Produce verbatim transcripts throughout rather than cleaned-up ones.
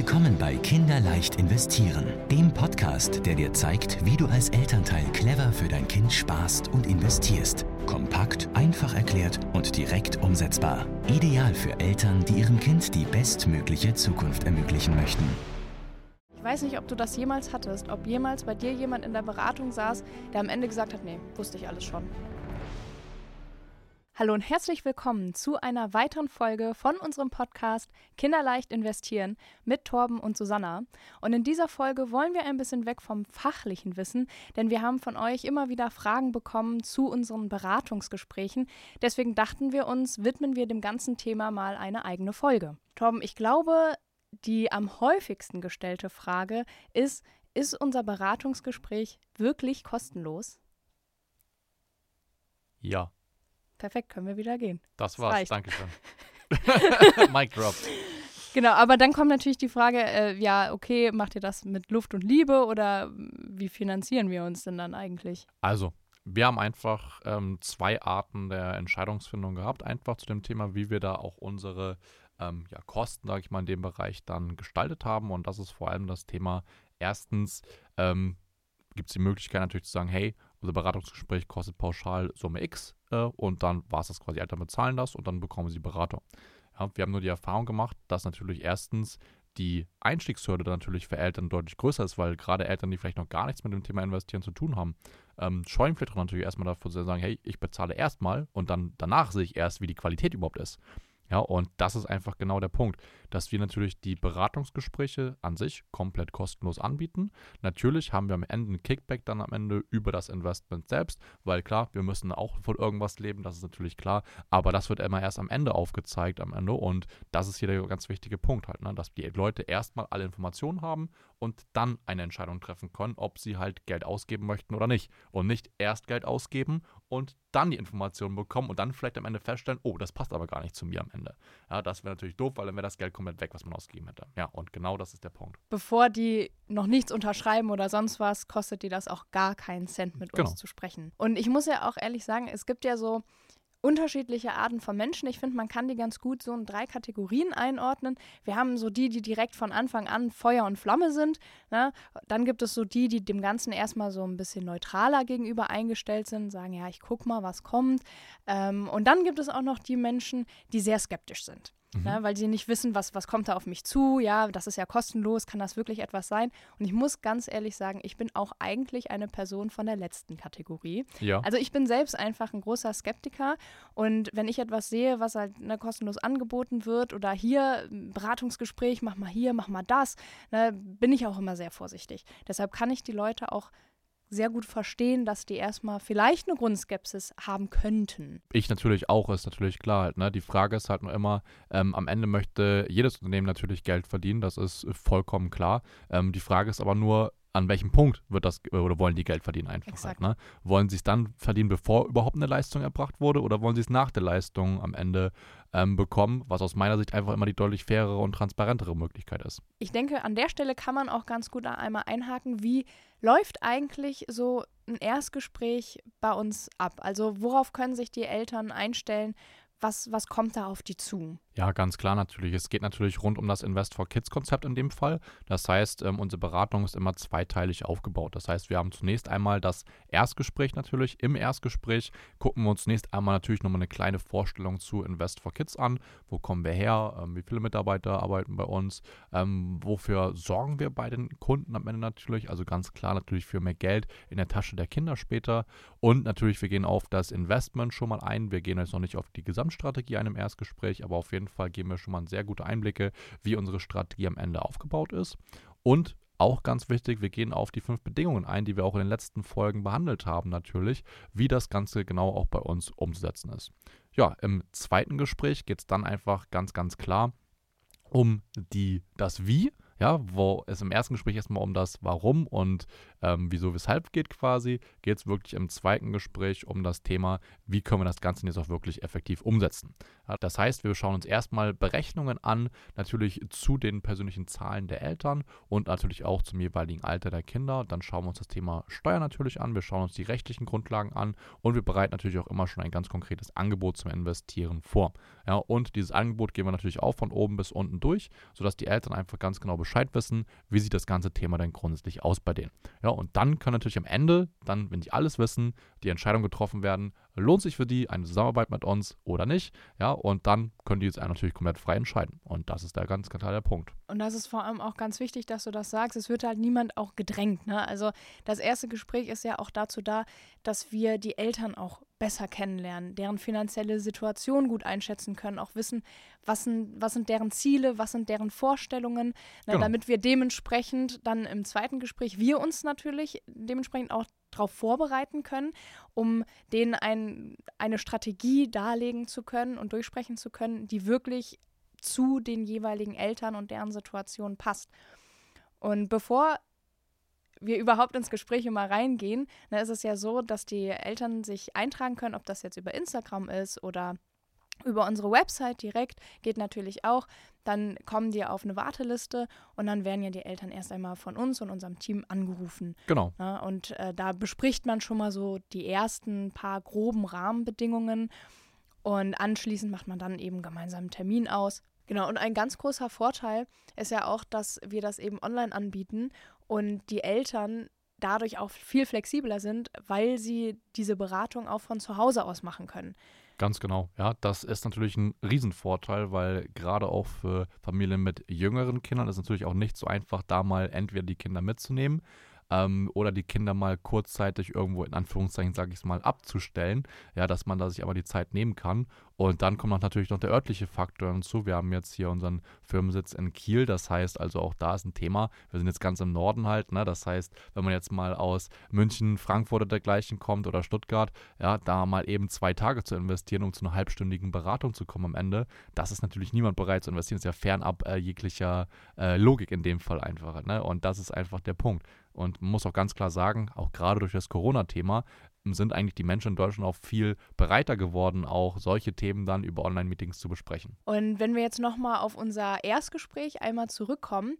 Willkommen bei Kinderleicht investieren, dem Podcast, der dir zeigt, wie du als Elternteil clever für dein Kind sparst und investierst. Kompakt, einfach erklärt und direkt umsetzbar. Ideal für Eltern, die ihrem Kind die bestmögliche Zukunft ermöglichen möchten. Ich weiß nicht, ob du das jemals hattest, ob jemals bei dir jemand in der Beratung saß, der am Ende gesagt hat, nee, wusste ich alles schon. Hallo und herzlich willkommen zu einer weiteren Folge von unserem Podcast Kinderleicht investieren mit Torben und Susanna. Und in dieser Folge wollen wir ein bisschen weg vom fachlichen Wissen, denn wir haben von euch immer wieder Fragen bekommen zu unseren Beratungsgesprächen. Deswegen dachten wir uns, widmen wir dem ganzen Thema mal eine eigene Folge. Torben, ich glaube, die am häufigsten gestellte Frage ist, ist unser Beratungsgespräch wirklich kostenlos? Ja. Perfekt, können wir wieder gehen. Das, das war's, reicht. Dankeschön. Mic drop. Genau, aber dann kommt natürlich die Frage, äh, ja, okay, macht ihr das mit Luft und Liebe oder wie finanzieren wir uns denn dann eigentlich? Also, wir haben einfach ähm, zwei Arten der Entscheidungsfindung gehabt, einfach zu dem Thema, wie wir da auch unsere ähm, ja, Kosten, sage ich mal, in dem Bereich dann gestaltet haben. Und das ist vor allem das Thema, erstens ähm, gibt es die Möglichkeit natürlich zu sagen, hey, unser Beratungsgespräch kostet pauschal Summe X äh, und dann war es das quasi, Eltern bezahlen das und dann bekommen sie Beratung. Ja, wir haben nur die Erfahrung gemacht, dass natürlich erstens die Einstiegshürde dann natürlich für Eltern deutlich größer ist, weil gerade Eltern, die vielleicht noch gar nichts mit dem Thema Investieren zu tun haben, ähm, scheuen vielleicht auch natürlich erstmal davor zu sagen, hey, ich bezahle erstmal und dann danach sehe ich erst, wie die Qualität überhaupt ist. Ja, und das ist einfach genau der Punkt, dass wir natürlich die Beratungsgespräche an sich komplett kostenlos anbieten. Natürlich haben wir am Ende einen Kickback dann am Ende über das Investment selbst, weil klar, wir müssen auch von irgendwas leben, das ist natürlich klar, aber das wird immer erst am Ende aufgezeigt am Ende und das ist hier der ganz wichtige Punkt halt, ne, dass die Leute erstmal alle Informationen haben und dann eine Entscheidung treffen können, ob sie halt Geld ausgeben möchten oder nicht und nicht erst Geld ausgeben und dann die Informationen bekommen und dann vielleicht am Ende feststellen, oh, das passt aber gar nicht zu mir am Ende. Ja, das wäre natürlich doof, weil dann wäre das Geld komplett weg, was man ausgegeben hätte. Ja, und genau das ist der Punkt. Bevor die noch nichts unterschreiben oder sonst was, kostet die das auch gar keinen Cent mit Genau. uns zu sprechen. Und ich muss ja auch ehrlich sagen, es gibt ja so unterschiedliche Arten von Menschen. Ich finde, man kann die ganz gut so in drei Kategorien einordnen. Wir haben so die, die direkt von Anfang an Feuer und Flamme sind. Ne? Dann gibt es so die, die dem Ganzen erstmal so ein bisschen neutraler gegenüber eingestellt sind, sagen, ja, ich guck mal, was kommt. Ähm, und dann gibt es auch noch die Menschen, die sehr skeptisch sind. Mhm. Ne, weil sie nicht wissen, was, was kommt da auf mich zu, ja, das ist ja kostenlos, kann das wirklich etwas sein? Und ich muss ganz ehrlich sagen, ich bin auch eigentlich eine Person von der letzten Kategorie. Ja. Also ich bin selbst einfach ein großer Skeptiker und wenn ich etwas sehe, was halt ne, kostenlos angeboten wird oder hier ein Beratungsgespräch, mach mal hier, mach mal das, ne, bin ich auch immer sehr vorsichtig. Deshalb kann ich die Leute auch sehr gut verstehen, dass die erstmal vielleicht eine Grundskepsis haben könnten. Ich natürlich auch, ist natürlich klar halt, ne? Die Frage ist halt nur immer, ähm, am Ende möchte jedes Unternehmen natürlich Geld verdienen, das ist vollkommen klar. Ähm, die Frage ist aber nur, an welchem Punkt wird das oder wollen die Geld verdienen einfach halt, ne? Wollen sie es dann verdienen, bevor überhaupt eine Leistung erbracht wurde oder wollen sie es nach der Leistung am Ende ähm, bekommen, was aus meiner Sicht einfach immer die deutlich fairere und transparentere Möglichkeit ist. Ich denke, an der Stelle kann man auch ganz gut einmal einhaken, wie läuft eigentlich so ein Erstgespräch bei uns ab? Also worauf können sich die Eltern einstellen? Was, was kommt da auf die zu? Ja, ganz klar natürlich. Es geht natürlich rund um das Invest for Kids Konzept in dem Fall. Das heißt, ähm, unsere Beratung ist immer zweiteilig aufgebaut. Das heißt, wir haben zunächst einmal das Erstgespräch natürlich. Im Erstgespräch gucken wir uns zunächst einmal natürlich nochmal eine kleine Vorstellung zu Invest for Kids an. Wo kommen wir her? Ähm, wie viele Mitarbeiter arbeiten bei uns? Ähm, wofür sorgen wir bei den Kunden am Ende natürlich? Also ganz klar natürlich für mehr Geld in der Tasche der Kinder später. Und natürlich, wir gehen auf das Investment schon mal ein. Wir gehen jetzt noch nicht auf die Gesamtstrategie ein im Erstgespräch, aber auf jeden Fall geben wir schon mal sehr gute Einblicke, wie unsere Strategie am Ende aufgebaut ist. Und auch ganz wichtig, wir gehen auf die fünf Bedingungen ein, die wir auch in den letzten Folgen behandelt haben natürlich, wie das Ganze genau auch bei uns umzusetzen ist. Ja, im zweiten Gespräch geht es dann einfach ganz, ganz klar um die, das Wie. Ja, wo es im ersten Gespräch erstmal um das Warum und ähm, wieso, weshalb geht quasi, geht es wirklich im zweiten Gespräch um das Thema, wie können wir das Ganze jetzt auch wirklich effektiv umsetzen. Ja, das heißt, wir schauen uns erstmal Berechnungen an, natürlich zu den persönlichen Zahlen der Eltern und natürlich auch zum jeweiligen Alter der Kinder. Dann schauen wir uns das Thema Steuer natürlich an, wir schauen uns die rechtlichen Grundlagen an und wir bereiten natürlich auch immer schon ein ganz konkretes Angebot zum Investieren vor. Ja, und dieses Angebot gehen wir natürlich auch von oben bis unten durch, sodass die Eltern einfach ganz genau Bescheid Bescheid wissen, wie sieht das ganze Thema denn grundsätzlich aus bei denen. Ja, und dann kann natürlich am Ende, dann, wenn die alles wissen, die Entscheidung getroffen werden, lohnt sich für die eine Zusammenarbeit mit uns oder nicht. Ja, und dann können die jetzt natürlich komplett frei entscheiden. Und das ist der ganz, ganz klar der Punkt. Und das ist vor allem auch ganz wichtig, dass du das sagst. Es wird halt niemand auch gedrängt. Ne? Also das erste Gespräch ist ja auch dazu da, dass wir die Eltern auch besser kennenlernen, deren finanzielle Situation gut einschätzen können, auch wissen, was sind, was sind deren Ziele, was sind deren Vorstellungen, ne, Genau. damit wir dementsprechend dann im zweiten Gespräch, wir uns natürlich dementsprechend auch darauf vorbereiten können, um denen ein, eine Strategie darlegen zu können und durchsprechen zu können, die wirklich zu den jeweiligen Eltern und deren Situation passt. Und bevor wir überhaupt ins Gespräch immer reingehen, dann ist es ja so, dass die Eltern sich eintragen können, ob das jetzt über Instagram ist oder über unsere Website direkt, geht natürlich auch. Dann kommen die auf eine Warteliste und dann werden ja die Eltern erst einmal von uns und unserem Team angerufen. Genau. Ja, und äh, da bespricht man schon mal so die ersten paar groben Rahmenbedingungen und anschließend macht man dann eben gemeinsam einen Termin aus. Genau, und ein ganz großer Vorteil ist ja auch, dass wir das eben online anbieten und die Eltern dadurch auch viel flexibler sind, weil sie diese Beratung auch von zu Hause aus machen können. Ganz genau, ja, das ist natürlich ein Riesenvorteil, weil gerade auch für Familien mit jüngeren Kindern ist es natürlich auch nicht so einfach, da mal entweder die Kinder mitzunehmen ähm, oder die Kinder mal kurzzeitig irgendwo in Anführungszeichen, sage ich es mal, abzustellen, ja, dass man da sich aber die Zeit nehmen kann. Und dann kommt noch natürlich noch der örtliche Faktor hinzu. Wir haben jetzt hier unseren Firmensitz in Kiel, das heißt also auch da ist ein Thema. Wir sind jetzt ganz im Norden halt, ne? Das heißt, wenn man jetzt mal aus München, Frankfurt oder dergleichen kommt oder Stuttgart, ja, da mal eben zwei Tage zu investieren, um zu einer halbstündigen Beratung zu kommen am Ende, das ist natürlich niemand bereit zu investieren. Das ist ja fernab äh, jeglicher äh, Logik in dem Fall einfach, ne? Und das ist einfach der Punkt. Und man muss auch ganz klar sagen, auch gerade durch das Corona-Thema sind eigentlich die Menschen in Deutschland auch viel bereiter geworden, auch solche Themen dann über Online-Meetings zu besprechen. Und wenn wir jetzt nochmal auf unser Erstgespräch einmal zurückkommen,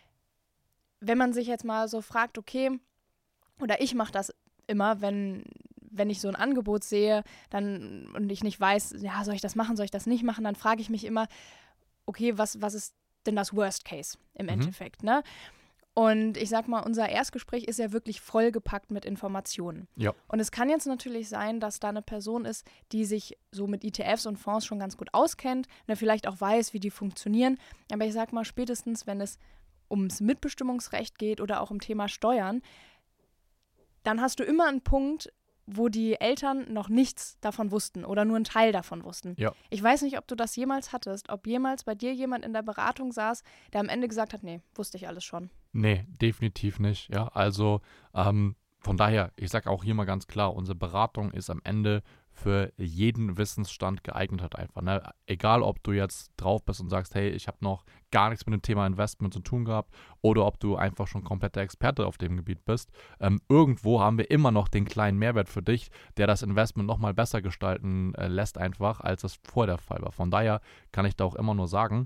wenn man sich jetzt mal so fragt, okay, oder ich mache das immer, wenn, wenn ich so ein Angebot sehe dann und ich nicht weiß, ja, soll ich das machen, soll ich das nicht machen, dann frage ich mich immer, okay, was, was ist denn das Worst Case im Mhm. Endeffekt, ne? Und ich sag mal, unser Erstgespräch ist ja wirklich vollgepackt mit Informationen. Ja. Und es kann jetzt natürlich sein, dass da eine Person ist, die sich so mit E T Fs und Fonds schon ganz gut auskennt, ne, vielleicht auch weiß, wie die funktionieren. Aber ich sag mal, spätestens, wenn es ums Mitbestimmungsrecht geht oder auch um Thema Steuern, dann hast du immer einen Punkt, wo die Eltern noch nichts davon wussten oder nur einen Teil davon wussten. Ja. Ich weiß nicht, ob du das jemals hattest, ob jemals bei dir jemand in der Beratung saß, der am Ende gesagt hat, nee, wusste ich alles schon. Nee, definitiv nicht. Ja, also ähm, von daher, ich sage auch hier mal ganz klar, unsere Beratung ist am Ende für jeden Wissensstand geeignet hat einfach. Ne? Egal, ob du jetzt drauf bist und sagst, hey, ich habe noch gar nichts mit dem Thema Investment zu tun gehabt oder ob du einfach schon kompletter Experte auf dem Gebiet bist. Ähm, irgendwo haben wir immer noch den kleinen Mehrwert für dich, der das Investment nochmal besser gestalten äh, lässt einfach, als das vorher der Fall war. Von daher kann ich da auch immer nur sagen,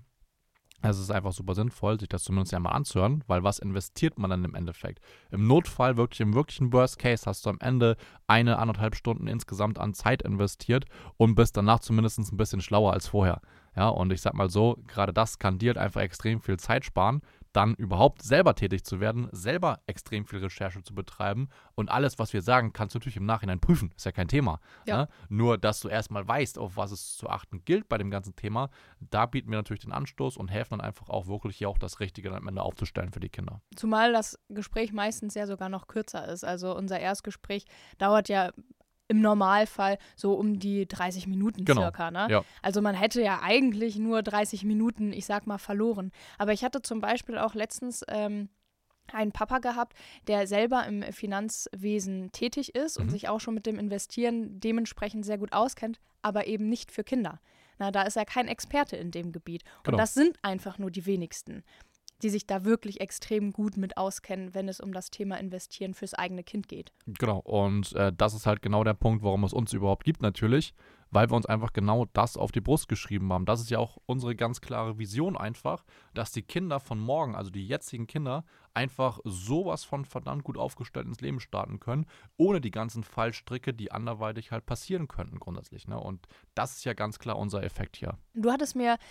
es ist einfach super sinnvoll, sich das zumindest ja mal anzuhören, weil was investiert man dann im Endeffekt? Im Notfall, wirklich im wirklichen Worst Case, hast du am Ende eine, anderthalb Stunden insgesamt an Zeit investiert und bist danach zumindest ein bisschen schlauer als vorher. Ja, und ich sag mal so, gerade das kann dir halt einfach extrem viel Zeit sparen, dann überhaupt selber tätig zu werden, selber extrem viel Recherche zu betreiben und alles, was wir sagen, kannst du natürlich im Nachhinein prüfen, ist ja kein Thema. Ja. Ne? Nur, dass du erstmal weißt, auf was es zu achten gilt bei dem ganzen Thema, da bieten wir natürlich den Anstoß und helfen dann einfach auch wirklich hier auch das Richtige dann am Ende aufzustellen für die Kinder. Zumal das Gespräch meistens ja sogar noch kürzer ist. Also unser Erstgespräch dauert ja im Normalfall so um die dreißig Minuten Genau. circa. Ne? Ja. Also man hätte ja eigentlich nur dreißig Minuten, ich sag mal, verloren. Aber ich hatte zum Beispiel auch letztens ähm, einen Papa gehabt, der selber im Finanzwesen tätig ist und Mhm. sich auch schon mit dem Investieren dementsprechend sehr gut auskennt, aber eben nicht für Kinder. Na, da ist er kein Experte in dem Gebiet. Und Genau. das sind einfach nur die wenigsten, die sich da wirklich extrem gut mit auskennen, wenn es um das Thema Investieren fürs eigene Kind geht. Genau, und äh, das ist halt genau der Punkt, warum es uns überhaupt gibt natürlich, weil wir uns einfach genau das auf die Brust geschrieben haben. Das ist ja auch unsere ganz klare Vision einfach, dass die Kinder von morgen, also die jetzigen Kinder, einfach sowas von verdammt gut aufgestellt ins Leben starten können, ohne die ganzen Fallstricke, die anderweitig halt passieren könnten grundsätzlich. Ne? Und das ist ja ganz klar unser Effekt hier. Du hattest mir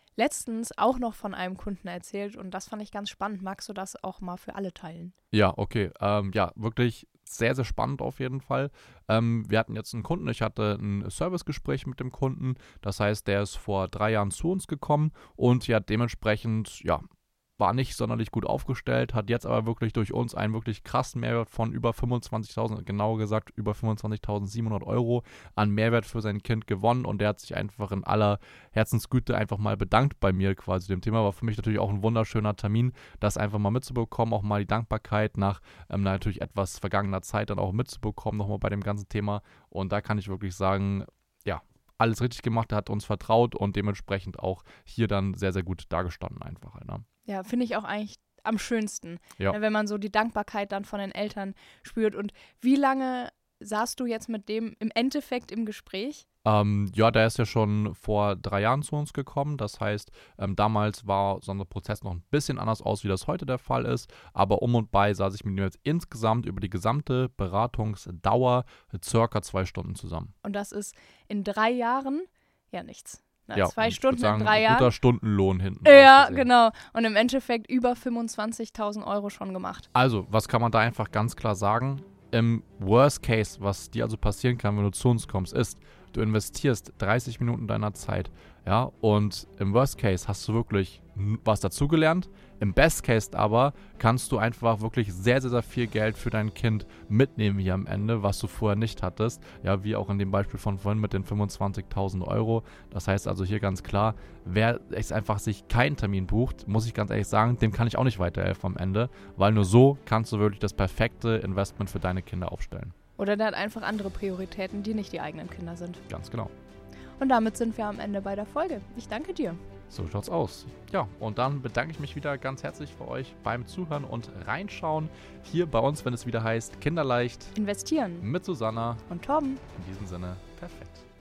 letztens auch noch von einem Kunden erzählt und das fand ich ganz spannend. Magst du das auch mal für alle teilen? Ja, okay. Ähm, ja, wirklich sehr, sehr spannend auf jeden Fall. Ähm, wir hatten jetzt einen Kunden, ich hatte ein Servicegespräch mit dem Kunden. Das heißt, der ist vor drei Jahren zu uns gekommen und ja, dementsprechend, ja, war nicht sonderlich gut aufgestellt, hat jetzt aber wirklich durch uns einen wirklich krassen Mehrwert von über fünfundzwanzigtausend, genauer gesagt über fünfundzwanzigtausendsiebenhundert Euro an Mehrwert für sein Kind gewonnen und der hat sich einfach in aller Herzensgüte einfach mal bedankt bei mir quasi dem Thema. War für mich natürlich auch ein wunderschöner Termin, das einfach mal mitzubekommen, auch mal die Dankbarkeit nach ähm, natürlich etwas vergangener Zeit dann auch mitzubekommen, nochmal bei dem ganzen Thema und da kann ich wirklich sagen, ja, alles richtig gemacht, er hat uns vertraut und dementsprechend auch hier dann sehr, sehr gut dargestanden einfach. Ne? Ja, finde ich auch eigentlich am schönsten, ja. ne, wenn man so die Dankbarkeit dann von den Eltern spürt. Und wie lange saßt du jetzt mit dem im Endeffekt im Gespräch? Ähm, ja, der ist ja schon vor drei Jahren zu uns gekommen. Das heißt, ähm, damals war so ein Prozess noch ein bisschen anders aus, wie das heute der Fall ist. Aber um und bei saß ich mit ihm jetzt insgesamt über die gesamte Beratungsdauer circa zwei Stunden zusammen. Und das ist in drei Jahren ja nichts. Na, ja, zwei Stunden sagen, in drei Jahren. Ein guter Stundenlohn hinten. Ja, genau. Und im Endeffekt über fünfundzwanzigtausend Euro schon gemacht. Also, was kann man da einfach ganz klar sagen? Im Worst Case, was dir also passieren kann, wenn du zu uns kommst, ist, du investierst dreißig Minuten deiner Zeit, ja, und im Worst Case hast du wirklich was dazugelernt. Im Best Case aber kannst du einfach wirklich sehr, sehr, sehr viel Geld für dein Kind mitnehmen hier am Ende, was du vorher nicht hattest. Ja, wie auch in dem Beispiel von vorhin mit den fünfundzwanzigtausend Euro. Das heißt also hier ganz klar, wer jetzt einfach sich keinen Termin bucht, muss ich ganz ehrlich sagen, dem kann ich auch nicht weiterhelfen am Ende, weil nur so kannst du wirklich das perfekte Investment für deine Kinder aufstellen. Oder der hat einfach andere Prioritäten, die nicht die eigenen Kinder sind. Ganz genau. Und damit sind wir am Ende bei der Folge. Ich danke dir. So schaut's aus. Ja, und dann bedanke ich mich wieder ganz herzlich für euch beim Zuhören und Reinschauen hier bei uns, wenn es wieder heißt Kinderleicht investieren mit Susanna und Torben. In diesem Sinne, perfekt.